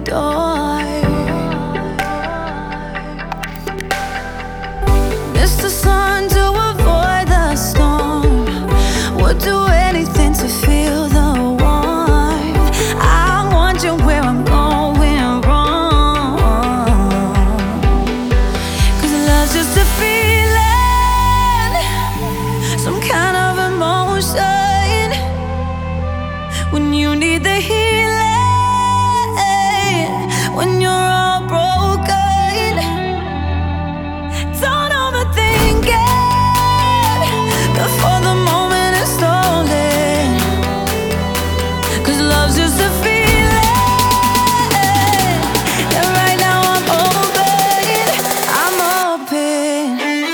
door. Miss the sun to avoid the storm. Would do anything to feel the warmth. I want you where I'm going wrong. 'Cause love's just a feeling, some kind of emotion. When you need the healing, when you're all broken. Don't overthink it before the moment is stolen. 'Cause love's just a feeling. And right now I'm open, I'm open.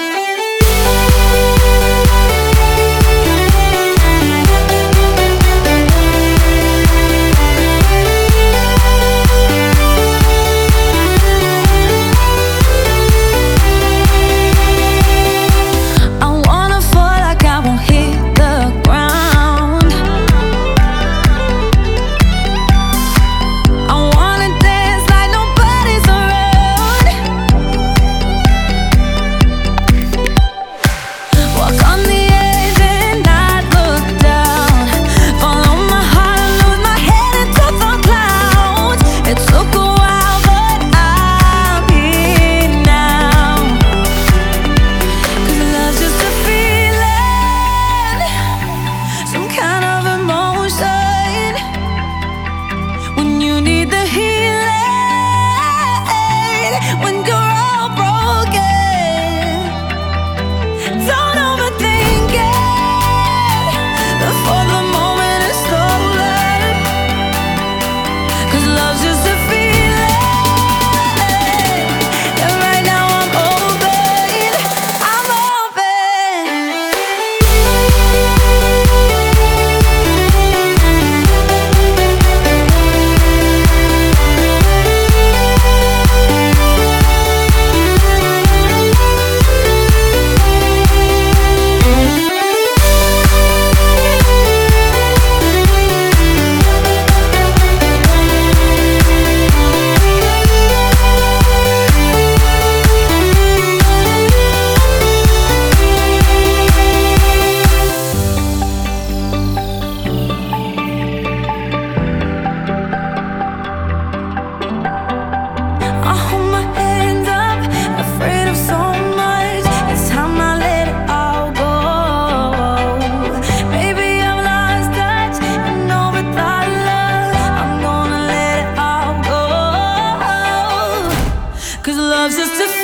I wanna fall like I won't hit the ground. I wanna dance like nobody's around. Walk on the edge and not look down. Follow my heart and lose my head into the clouds. It took a while, but I'm here now. 'Cause love's just a feeling, some kind of emotion. When you need the healing, when you're all broken. Don't overthink it before the moment is stolen. 'Cause love's just a feeling. And right now I'm open, I'm open. I hold my hands up, afraid of so much. It's time I let it all go. Maybe I've lost touch and know without love, I'm gonna let it all go. 'Cause love's just a